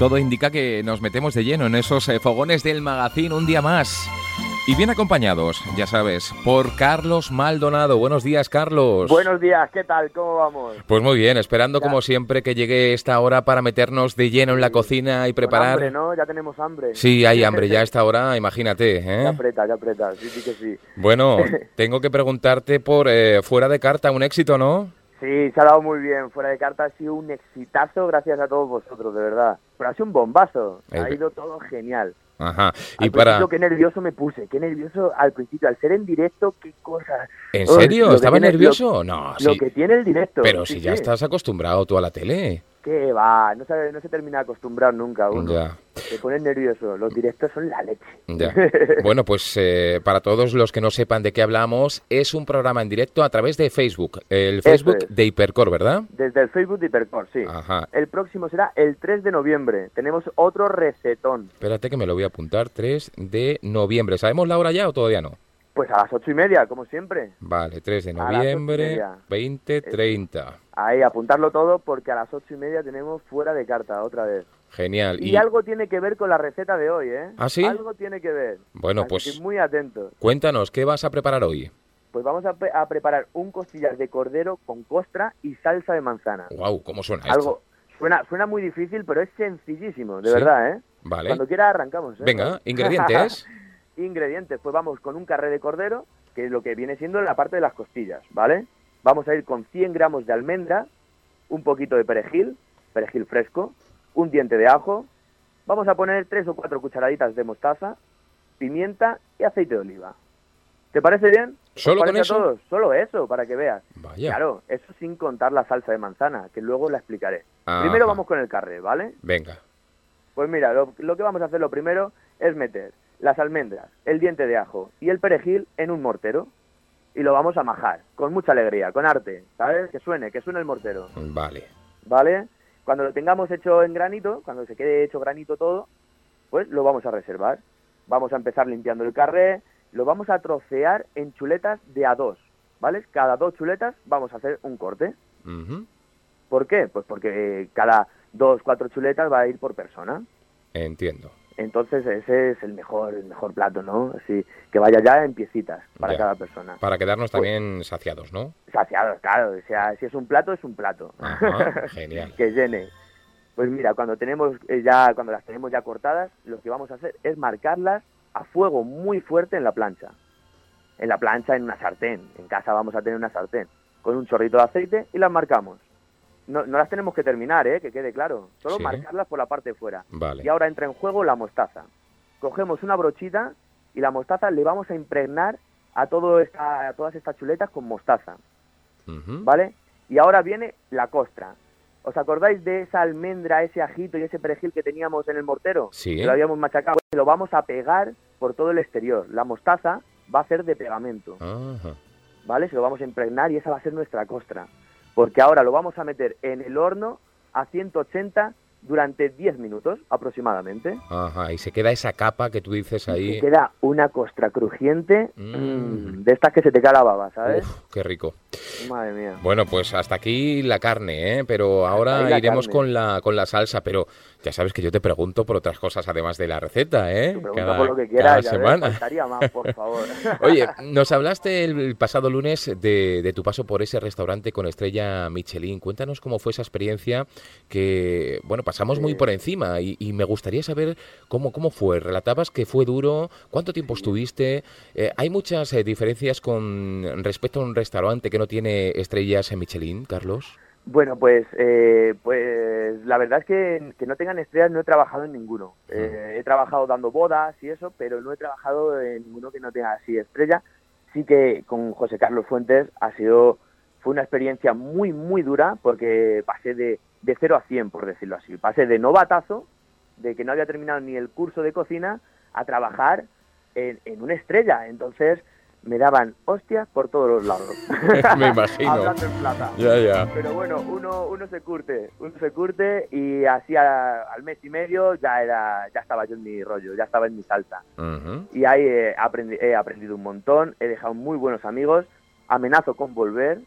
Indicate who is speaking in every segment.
Speaker 1: Todo indica que nos metemos de lleno en esos fogones del magazín un día más. Y bien acompañados, ya sabes, por Carlos Maldonado. Buenos días, Carlos.
Speaker 2: Buenos días, ¿qué tal? ¿Cómo vamos?
Speaker 1: Pues muy bien, esperando
Speaker 2: Ya.
Speaker 1: como siempre que llegue esta hora para meternos de lleno en la cocina y preparar...
Speaker 2: Con hambre, ¿no? Ya tenemos hambre.
Speaker 1: Sí, hay hambre ya a esta hora, imagínate, ¿eh?
Speaker 2: Ya aprieta, sí que sí.
Speaker 1: Bueno, tengo que preguntarte por Fuera de Carta, un éxito, ¿no?
Speaker 2: Sí, se ha dado muy bien. Fuera de Carta ha sido un exitazo gracias a todos vosotros, de verdad. Pero ha sido un bombazo. Ha ido todo genial.
Speaker 1: Ajá.
Speaker 2: Y al principio, qué nervioso me puse, qué nervioso al principio, al ser en directo, qué cosas.
Speaker 1: ¿En serio? ¿Estaba nervioso? No, sí.
Speaker 2: Lo que tiene el directo.
Speaker 1: Pero si ya estás acostumbrado tú a la tele.
Speaker 2: ¿Qué va? No se termina de acostumbrar nunca uno.
Speaker 1: Ya.
Speaker 2: Se pone nervioso. Los directos son la leche.
Speaker 1: Ya. Bueno, pues para todos los que no sepan de qué hablamos, es un programa en directo a través de Facebook. El Facebook de Hipercor, ¿verdad?
Speaker 2: Desde el Facebook de Hipercor, sí.
Speaker 1: Ajá.
Speaker 2: El próximo será el 3 de noviembre. Tenemos otro recetón.
Speaker 1: Espérate que me lo voy a apuntar. 3 de noviembre. ¿Sabemos la hora ya o todavía no?
Speaker 2: Pues a las 8:30, como siempre.
Speaker 1: Vale, 3 de noviembre, 20:30.
Speaker 2: Ahí, apuntarlo todo porque a las 8:30 tenemos Fuera de Carta, otra vez.
Speaker 1: Genial.
Speaker 2: Y algo tiene que ver con la receta de hoy, ¿eh?
Speaker 1: ¿Ah, sí?
Speaker 2: Algo tiene que ver.
Speaker 1: Bueno,
Speaker 2: así
Speaker 1: pues
Speaker 2: que muy atentos.
Speaker 1: Cuéntanos, ¿qué vas a preparar hoy?
Speaker 2: Pues vamos a preparar un costillar de cordero con costra y salsa de manzana.
Speaker 1: Guau, ¿cómo suena esto?
Speaker 2: Suena muy difícil, pero es sencillísimo, de verdad, ¿eh?
Speaker 1: Vale.
Speaker 2: Cuando quiera arrancamos, ¿eh?
Speaker 1: Venga, ¿ingredientes?
Speaker 2: Ingredientes, pues vamos con un carré de cordero, que es lo que viene siendo la parte de las costillas, ¿vale? Vamos a ir con 100 gramos de almendra, un poquito de perejil fresco, un diente de ajo, vamos a poner 3 o 4 cucharaditas de mostaza, pimienta y aceite de oliva. ¿Te parece bien?
Speaker 1: ¿Solo con eso?
Speaker 2: Todos? Solo eso, para que veas.
Speaker 1: Vaya.
Speaker 2: Claro, eso sin contar la salsa de manzana, que luego la explicaré.
Speaker 1: Ajá.
Speaker 2: Primero vamos con el carré, ¿vale?
Speaker 1: Venga.
Speaker 2: Pues mira, lo que vamos a hacer lo primero es meter las almendras, el diente de ajo y el perejil en un mortero. Y lo vamos a majar, con mucha alegría, con arte, ¿sabes? Que suene el mortero.
Speaker 1: Vale.
Speaker 2: ¿Vale? Cuando lo tengamos hecho en granito, cuando se quede hecho granito todo, pues lo vamos a reservar. Vamos a empezar limpiando el carré, lo vamos a trocear en chuletas de a 2, ¿vale? Cada 2 chuletas vamos a hacer un corte.
Speaker 1: Uh-huh.
Speaker 2: ¿Por qué? Pues porque cada 2, 4 chuletas va a ir por persona.
Speaker 1: Entiendo.
Speaker 2: Entonces ese es el mejor plato, ¿no? Así que vaya ya en piecitas para cada persona.
Speaker 1: Para quedarnos también saciados, ¿no?
Speaker 2: Saciados, claro. O sea, si es un plato, es un plato.
Speaker 1: Ajá, genial.
Speaker 2: Que llene. Pues mira, cuando las tenemos ya cortadas, lo que vamos a hacer es marcarlas a fuego muy fuerte en la plancha. En una sartén. En casa vamos a tener una sartén con un chorrito de aceite y las marcamos. No las tenemos que terminar, que quede claro. Solo marcarlas por la parte de fuera.
Speaker 1: Vale.
Speaker 2: Y ahora entra en juego la mostaza. Cogemos una brochita y la mostaza le vamos a impregnar a todas estas chuletas con mostaza.
Speaker 1: Uh-huh.
Speaker 2: ¿Vale? Y ahora viene la costra. ¿Os acordáis de esa almendra, ese ajito y ese perejil que teníamos en el mortero?
Speaker 1: Sí.
Speaker 2: Que lo habíamos machacado. Lo vamos a pegar por todo el exterior. La mostaza va a ser de pegamento.
Speaker 1: Ajá.
Speaker 2: ¿Vale? Se lo vamos a impregnar y esa va a ser nuestra costra. Porque ahora lo vamos a meter en el horno a 180 durante 10 minutos aproximadamente.
Speaker 1: Ajá, y se queda esa capa que tú dices ahí.
Speaker 2: Se queda una costra crujiente de estas que se te cae la baba, ¿sabes?
Speaker 1: Uf, qué rico.
Speaker 2: Madre mía.
Speaker 1: Bueno, pues hasta aquí la carne, ¿eh? Pero ahora iremos con la salsa, pero ya sabes que yo te pregunto por otras cosas además de la receta, ¿eh?
Speaker 2: Tú pregunta por lo que quieras,
Speaker 1: semana.
Speaker 2: Faltaría más, por favor.
Speaker 1: Oye, nos hablaste el pasado lunes de tu paso por ese restaurante con estrella Michelin. Cuéntanos cómo fue esa experiencia que, bueno, pasamos muy por encima y me gustaría saber cómo fue. Relatabas que fue duro, ¿cuánto tiempo estuviste? ¿Hay muchas diferencias con respecto a un restaurante que no tiene estrellas en Michelin, Carlos?
Speaker 2: Bueno, pues la verdad es que no tengan estrellas no he trabajado en ninguno. He trabajado dando bodas y eso, pero no he trabajado en ninguno que no tenga así estrella. Sí que con José Carlos Fuentes fue una experiencia muy, muy dura porque pasé de 0 a 100, por decirlo así. Pasé de novatazo, de que no había terminado ni el curso de cocina, a trabajar en una estrella. Entonces me daban hostias por todos los lados.
Speaker 1: Me imagino.
Speaker 2: Hablando en plata.
Speaker 1: Ya.
Speaker 2: Pero bueno, uno se curte y así al mes y medio ya estaba yo en mi rollo, ya estaba en mi salsa.
Speaker 1: Uh-huh.
Speaker 2: Y ahí he aprendido un montón, he dejado muy buenos amigos, amenazo con volver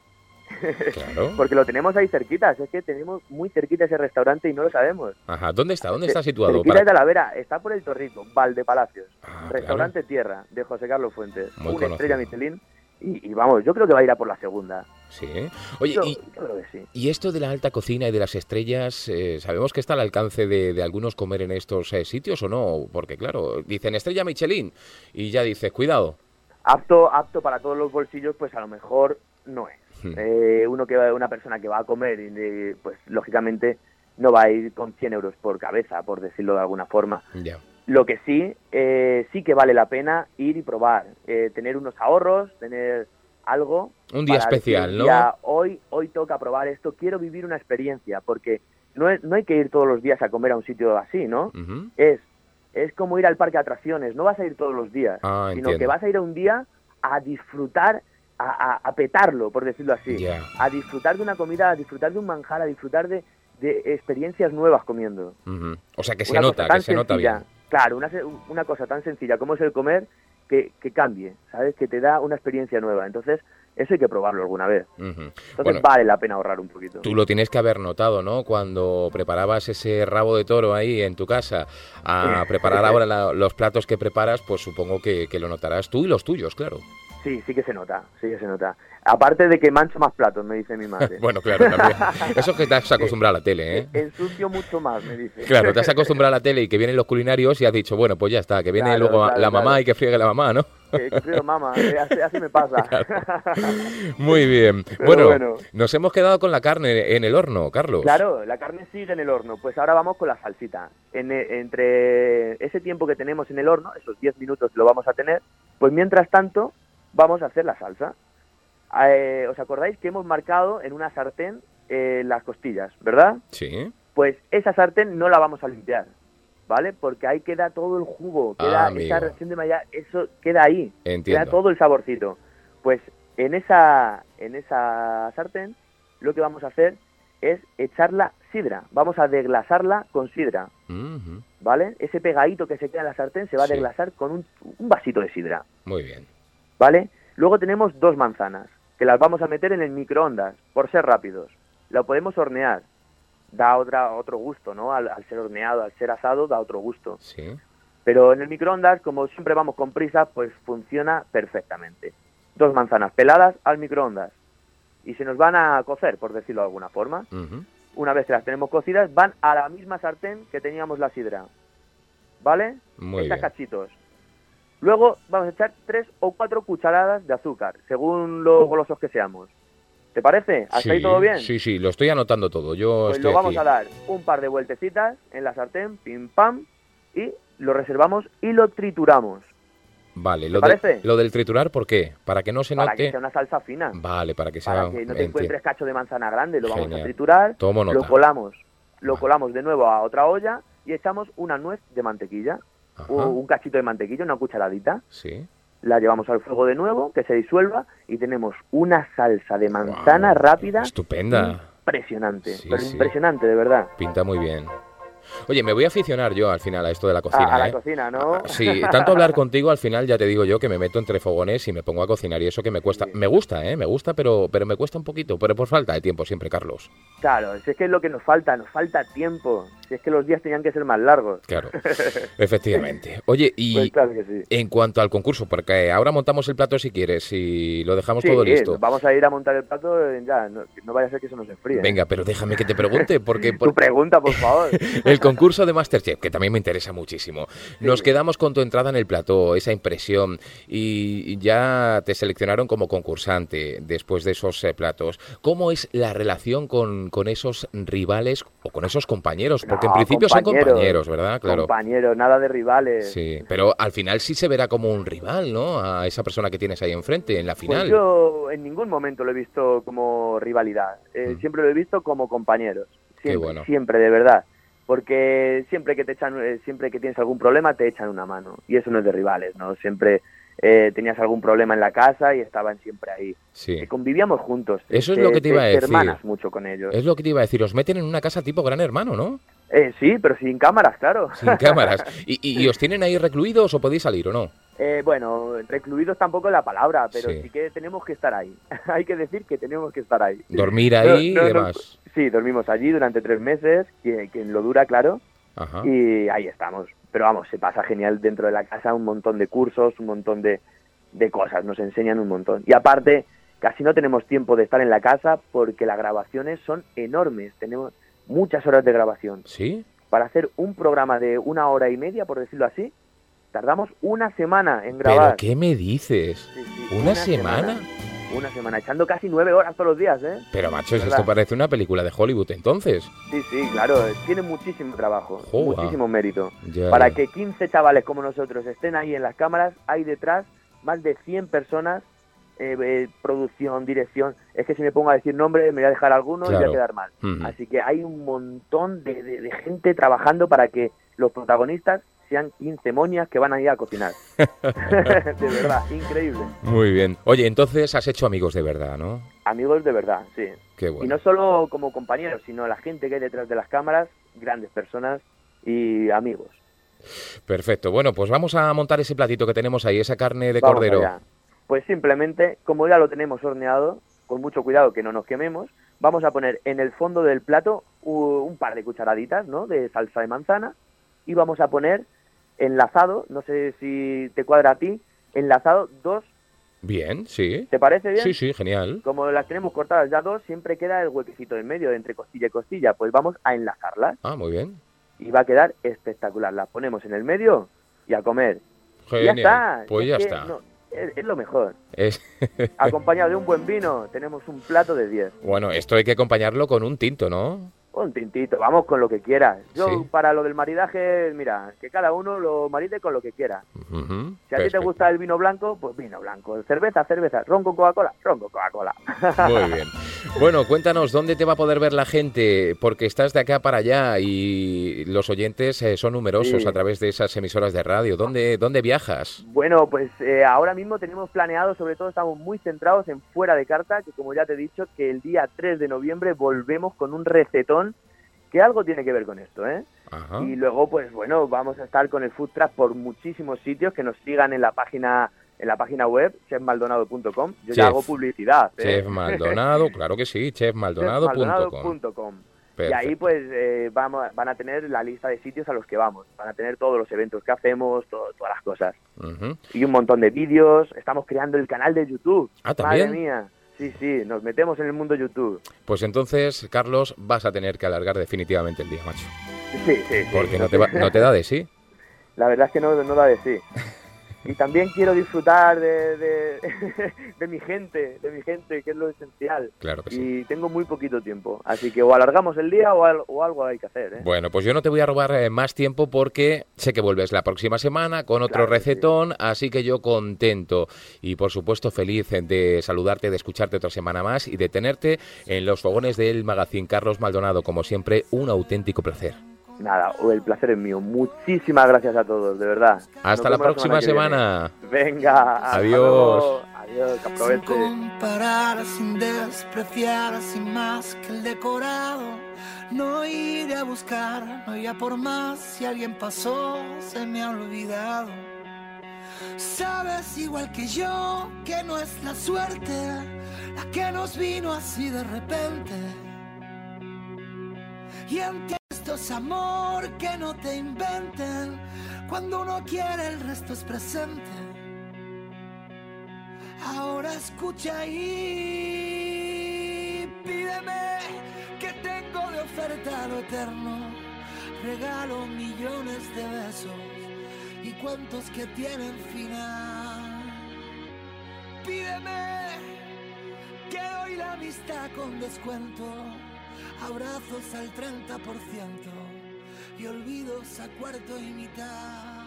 Speaker 1: Claro.
Speaker 2: Porque lo tenemos ahí cerquita, es que tenemos muy cerquita ese restaurante y no lo sabemos.
Speaker 1: Ajá, ¿dónde está? ¿Dónde está situado?
Speaker 2: Cerquita de Talavera, está por el Torrico, Valdepalacios, restaurante
Speaker 1: claro.
Speaker 2: Tierra, de José Carlos Fuentes,
Speaker 1: Muy
Speaker 2: una
Speaker 1: conocido.
Speaker 2: estrella Michelin, y vamos, yo creo que va a ir a por la segunda.
Speaker 1: Sí. Oye,
Speaker 2: Yo creo que sí.
Speaker 1: y esto de la alta cocina y de las estrellas, ¿sabemos que está al alcance de algunos comer en estos sitios o no? Porque claro, dicen estrella Michelin y ya dices, cuidado.
Speaker 2: Apto para todos los bolsillos, pues a lo mejor no es. Una persona que va a comer, pues lógicamente no va a ir con 100 euros por cabeza, por decirlo de alguna forma.
Speaker 1: Ya.
Speaker 2: Lo que sí que vale la pena ir y probar, tener unos ahorros, tener algo.
Speaker 1: Un día
Speaker 2: para
Speaker 1: especial,
Speaker 2: decir,
Speaker 1: ¿no?
Speaker 2: "Ya, hoy toca probar esto, quiero vivir una experiencia", porque no hay que ir todos los días a comer a un sitio así, ¿no?
Speaker 1: Ujú.
Speaker 2: Es como ir al parque de atracciones, no vas a ir todos los días, sino
Speaker 1: Entiendo.
Speaker 2: que vas a ir a un día a disfrutar, a petarlo, por decirlo así,
Speaker 1: Ya.
Speaker 2: a disfrutar de una comida, a disfrutar de un manjar, a disfrutar de experiencias nuevas comiendo.
Speaker 1: Ujú. O sea, que se
Speaker 2: Una
Speaker 1: nota,
Speaker 2: cosa tan
Speaker 1: que se nota
Speaker 2: sencilla,
Speaker 1: bien.
Speaker 2: claro, una cosa tan sencilla como es el comer, que cambie, ¿sabes? Que te da una experiencia nueva. Entonces, eso hay que probarlo alguna vez.
Speaker 1: Ujú.
Speaker 2: Entonces,
Speaker 1: Bueno,
Speaker 2: vale la pena ahorrar un poquito.
Speaker 1: tú lo tienes que haber notado, ¿no? Cuando preparabas ese rabo de toro ahí en tu casa a preparar ahora los platos que preparas, pues supongo que lo notarás tú y los tuyos, claro.
Speaker 2: Sí que se nota, sí que se nota. Aparte de que mancho más platos, me dice mi madre.
Speaker 1: Bueno, claro, también. Eso es que te has acostumbrado a la tele, ¿eh?
Speaker 2: Ensucio mucho más, me dice.
Speaker 1: Claro, te has acostumbrado a la tele y que vienen los culinarios y has dicho, bueno, pues ya está, que viene
Speaker 2: Claro,
Speaker 1: luego
Speaker 2: claro,
Speaker 1: la mamá
Speaker 2: claro.
Speaker 1: y que friegue la mamá, ¿no?
Speaker 2: Que frío, mamá, así me pasa.
Speaker 1: Muy bien.
Speaker 2: Pero
Speaker 1: Bueno, nos hemos quedado con la carne en el horno, Carlos.
Speaker 2: Claro, la carne sigue en el horno. Pues ahora vamos con la salsita. Entre ese tiempo que tenemos en el horno, esos 10 minutos lo vamos a tener, pues mientras tanto vamos a hacer la salsa. ¿Os acordáis que hemos marcado en una sartén las costillas, verdad?
Speaker 1: Sí.
Speaker 2: Pues esa sartén no la vamos a limpiar, ¿vale? Porque ahí queda todo el jugo, queda
Speaker 1: amigo.
Speaker 2: esa reacción de malla, eso queda ahí,
Speaker 1: Entiendo.
Speaker 2: queda todo el saborcito. Pues en esa sartén lo que vamos a hacer es echarla sidra, vamos a deglasarla con sidra,
Speaker 1: Ujú.
Speaker 2: ¿vale? Ese pegadito que se queda en la sartén se va a
Speaker 1: Sí.
Speaker 2: deglasar con un vasito de sidra,
Speaker 1: Muy bien.
Speaker 2: ¿vale? Luego tenemos 2 manzanas, que las vamos a meter en el microondas, por ser rápidos. Lo podemos hornear, da otro gusto, ¿no? Al ser horneado, al ser asado, da otro gusto.
Speaker 1: Sí.
Speaker 2: Pero en el microondas, como siempre vamos con prisa, pues funciona perfectamente. 2 manzanas peladas al microondas. Y se nos van a cocer, por decirlo de alguna forma.
Speaker 1: Ujú.
Speaker 2: Una vez que las tenemos cocidas, van a la misma sartén que teníamos la sidra. ¿Vale?
Speaker 1: Muy
Speaker 2: Estas
Speaker 1: bien.
Speaker 2: cachitos. Luego vamos a echar 3 o 4 cucharadas de azúcar, según lo golosos que seamos. ¿Te parece? ¿Hasta ahí todo bien?
Speaker 1: Sí, lo estoy anotando todo. Yo
Speaker 2: Pues
Speaker 1: estoy
Speaker 2: lo vamos
Speaker 1: aquí.
Speaker 2: a dar un par de vueltecitas en la sartén, pim pam, y lo reservamos y lo trituramos.
Speaker 1: Vale,
Speaker 2: ¿Te parece?
Speaker 1: lo del triturar, ¿por qué? Para que no se
Speaker 2: Para
Speaker 1: note.
Speaker 2: que sea una salsa fina.
Speaker 1: Vale, para que sea.
Speaker 2: Para que no te
Speaker 1: entiendo.
Speaker 2: encuentres cacho de manzana grande, lo vamos
Speaker 1: Genial.
Speaker 2: a triturar,
Speaker 1: Tomo nota.
Speaker 2: lo colamos
Speaker 1: Vale.
Speaker 2: de nuevo a otra olla y echamos una nuez de mantequilla,
Speaker 1: Ajá.
Speaker 2: un cachito de mantequilla, una cucharadita.
Speaker 1: Sí.
Speaker 2: La llevamos al fuego de nuevo, que se disuelva, y tenemos una salsa de manzana
Speaker 1: Guau,
Speaker 2: rápida.
Speaker 1: estupenda.
Speaker 2: Impresionante,
Speaker 1: Sí,
Speaker 2: pero
Speaker 1: sí.
Speaker 2: impresionante, de verdad.
Speaker 1: Pinta muy bien. Oye, me voy a aficionar yo al final a esto de la cocina,
Speaker 2: A la
Speaker 1: ¿eh?
Speaker 2: cocina, ¿no?
Speaker 1: Sí, tanto hablar contigo, al final ya te digo yo que me meto entre fogones y me pongo a cocinar y eso que me cuesta.
Speaker 2: Sí.
Speaker 1: Me gusta, ¿eh? Me gusta, pero me cuesta un poquito, pero por falta de tiempo siempre, Carlos.
Speaker 2: Claro, si es que es lo que nos falta tiempo. Si es que los días tenían que ser más largos.
Speaker 1: Claro, efectivamente. Oye, y
Speaker 2: Pues claro que sí.
Speaker 1: en cuanto al concurso, porque ahora montamos el plato si quieres y lo dejamos
Speaker 2: Sí,
Speaker 1: todo listo.
Speaker 2: vamos a ir a montar el plato ya, no vaya a ser que se nos enfríe.
Speaker 1: Venga, pero déjame que te pregunte, porque
Speaker 2: Tu pregunta, por favor.
Speaker 1: el concurso de Masterchef, que también me interesa muchísimo. Nos quedamos con tu entrada en el plató, esa impresión, y ya te seleccionaron como concursante después de esos platos. ¿Cómo es la relación con esos rivales o con esos compañeros? Porque en
Speaker 2: No,
Speaker 1: principio son compañeros, ¿verdad? Claro.
Speaker 2: Compañeros, nada de rivales.
Speaker 1: Sí, pero al final sí se verá como un rival, ¿no? A esa persona que tienes ahí enfrente, en la final.
Speaker 2: Pues yo en ningún momento lo he visto como rivalidad. Siempre lo he visto como compañeros. Siempre,
Speaker 1: Qué bueno.
Speaker 2: siempre, de verdad. Porque siempre que siempre que tienes algún problema te echan una mano. Y eso no es de rivales, ¿no? Siempre tenías algún problema en la casa y estaban siempre ahí.
Speaker 1: Sí.
Speaker 2: Convivíamos juntos.
Speaker 1: Eso es lo que te iba a decir.
Speaker 2: hermanas mucho con ellos.
Speaker 1: Es lo que te iba a decir, os meten en una casa tipo Gran Hermano, ¿no?
Speaker 2: Sí, pero sin cámaras, claro.
Speaker 1: Sin cámaras. ¿Y os tienen ahí recluidos o podéis salir o no?
Speaker 2: Bueno, recluidos tampoco es la palabra, pero
Speaker 1: Sí.
Speaker 2: sí que tenemos que estar ahí. Hay que decir que tenemos que estar ahí.
Speaker 1: Dormir ahí y demás.
Speaker 2: Sí, dormimos allí durante 3 meses, que lo dura, claro,
Speaker 1: Ajá.
Speaker 2: y ahí estamos. Pero vamos, se pasa genial dentro de la casa, un montón de cursos, un montón de cosas, nos enseñan un montón. Y aparte, casi no tenemos tiempo de estar en la casa porque las grabaciones son enormes, tenemos muchas horas de grabación.
Speaker 1: ¿Sí?
Speaker 2: Para hacer un programa de 1 hora y media, por decirlo así, tardamos una semana en
Speaker 1: ¿Pero
Speaker 2: grabar.
Speaker 1: qué me dices?
Speaker 2: Sí, sí,
Speaker 1: ¿Una semana?
Speaker 2: Una semana, echando casi 9 horas todos los días, ¿eh?
Speaker 1: Pero macho,
Speaker 2: ¿Verdad?
Speaker 1: esto parece una película de Hollywood entonces.
Speaker 2: Sí, sí, claro, tiene muchísimo trabajo,
Speaker 1: Joa.
Speaker 2: muchísimo mérito.
Speaker 1: Ya,
Speaker 2: Para
Speaker 1: ya.
Speaker 2: que 15 chavales como nosotros estén ahí en las cámaras, hay detrás más de 100 personas, producción, dirección. Es que si me pongo a decir nombres me voy a dejar alguno y voy
Speaker 1: Claro.
Speaker 2: a quedar mal.
Speaker 1: Ujú.
Speaker 2: Así que hay un montón de gente trabajando para que los protagonistas sean 15 moñas que van a ir a cocinar. De verdad, increíble.
Speaker 1: Muy bien. Oye, entonces has hecho amigos de verdad, ¿no?
Speaker 2: Amigos de verdad, sí.
Speaker 1: Qué
Speaker 2: Y
Speaker 1: bueno.
Speaker 2: no solo como compañeros, sino la gente que hay detrás de las cámaras, grandes personas y amigos.
Speaker 1: Perfecto. Bueno, pues vamos a montar ese platito que tenemos ahí, esa carne de
Speaker 2: Vamos
Speaker 1: cordero.
Speaker 2: allá. Pues simplemente, como ya lo tenemos horneado, con mucho cuidado que no nos quememos, vamos a poner en el fondo del plato un par de cucharaditas, ¿no?, de salsa de manzana, y vamos a poner enlazado, no sé si te cuadra a ti, enlazado dos.
Speaker 1: Bien, sí.
Speaker 2: ¿Te parece bien?
Speaker 1: Sí, sí, genial.
Speaker 2: Como las tenemos cortadas ya dos, siempre queda el huequecito en medio entre costilla y costilla, pues vamos a enlazarlas
Speaker 1: Ah, muy bien.
Speaker 2: y va a quedar espectacular. Las ponemos en el medio y a comer. Y ya
Speaker 1: Genial.
Speaker 2: está.
Speaker 1: Pues
Speaker 2: Es
Speaker 1: ya
Speaker 2: que
Speaker 1: está.
Speaker 2: no, es lo mejor.
Speaker 1: Es...
Speaker 2: Acompañado de un buen vino, tenemos un plato de 10.
Speaker 1: Bueno, esto hay que acompañarlo con un tinto, ¿no?
Speaker 2: Un tintito, vamos con lo que quieras. Yo,
Speaker 1: Sí.
Speaker 2: para lo del maridaje, mira, que cada uno lo maride con lo que quiera.
Speaker 1: Ujú,
Speaker 2: Si a ti te
Speaker 1: perfecto.
Speaker 2: gusta el vino blanco, pues vino blanco. Cerveza, cerveza. Ron con Coca-Cola, ron con Coca-Cola.
Speaker 1: Muy bien. Bueno, cuéntanos, ¿dónde te va a poder ver la gente? Porque estás de acá para allá y los oyentes son numerosos
Speaker 2: Sí.
Speaker 1: a través de esas emisoras de radio. ¿Dónde viajas?
Speaker 2: Bueno, pues ahora mismo tenemos planeado, sobre todo estamos muy centrados en Fuera de Carta, que como ya te he dicho, que el día 3 de noviembre volvemos con un recetón que algo tiene que ver con esto, ¿eh?
Speaker 1: Ajá.
Speaker 2: Y luego, pues bueno, vamos a estar con el food truck por muchísimos sitios, que nos sigan en la página web, chefmaldonado.com. Yo
Speaker 1: Chef.
Speaker 2: ya hago publicidad, ¿eh?
Speaker 1: Chef Maldonado, claro que sí, chefmaldonado.com.
Speaker 2: chefmaldonado.com. Y ahí pues van a tener la lista de sitios a los que vamos, van a tener todos los eventos que hacemos, todas las cosas.
Speaker 1: Ujú.
Speaker 2: Y un montón de vídeos, estamos creando el canal de YouTube.
Speaker 1: Ah, ¿también?
Speaker 2: Madre mía, sí, nos metemos en el mundo YouTube.
Speaker 1: Pues entonces, Carlos, vas a tener que alargar definitivamente el día, macho.
Speaker 2: Sí.
Speaker 1: Porque no te da de sí.
Speaker 2: La verdad es que no da de sí. Y también quiero disfrutar de mi gente, que es lo esencial.
Speaker 1: Claro que sí.
Speaker 2: Y tengo muy poquito tiempo, así que o alargamos el día o algo hay que hacer, ¿eh?
Speaker 1: Bueno, pues yo no te voy a robar más tiempo porque sé que vuelves la próxima semana con otro
Speaker 2: Claro que sí.
Speaker 1: recetón, así que yo contento y por supuesto feliz de saludarte, de escucharte otra semana más y de tenerte en los fogones del Magazine. Carlos Maldonado, como siempre, un auténtico placer.
Speaker 2: Nada, el placer es mío. Muchísimas gracias a todos, de verdad.
Speaker 1: Hasta
Speaker 2: Nos
Speaker 1: la
Speaker 2: vemos
Speaker 1: próxima
Speaker 2: que viene.
Speaker 1: semana.
Speaker 2: Venga, hasta
Speaker 1: Adiós.
Speaker 2: luego. Adiós, que
Speaker 3: Sin
Speaker 2: aproveche.
Speaker 3: comparar, sin despreciar, sin más que el decorado. No iré a buscar, no iré a por más. Si alguien pasó, se me ha olvidado. Sabes igual que yo que no es la suerte la que nos vino así de repente. Y ante esto es amor, que no te inventen. Cuando uno quiere el resto es presente. Ahora escucha y pídeme, que tengo de oferta lo eterno. Regalo millones de besos y cuentos que tienen final. Pídeme, que doy la amistad con descuento. Abrazos al 30% y olvidos a cuarto y mitad.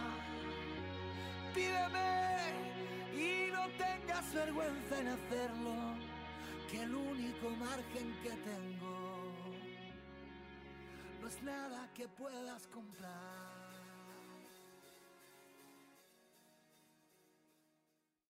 Speaker 3: Pídeme y no tengas vergüenza en hacerlo, que el único margen que tengo no es nada que puedas comprar.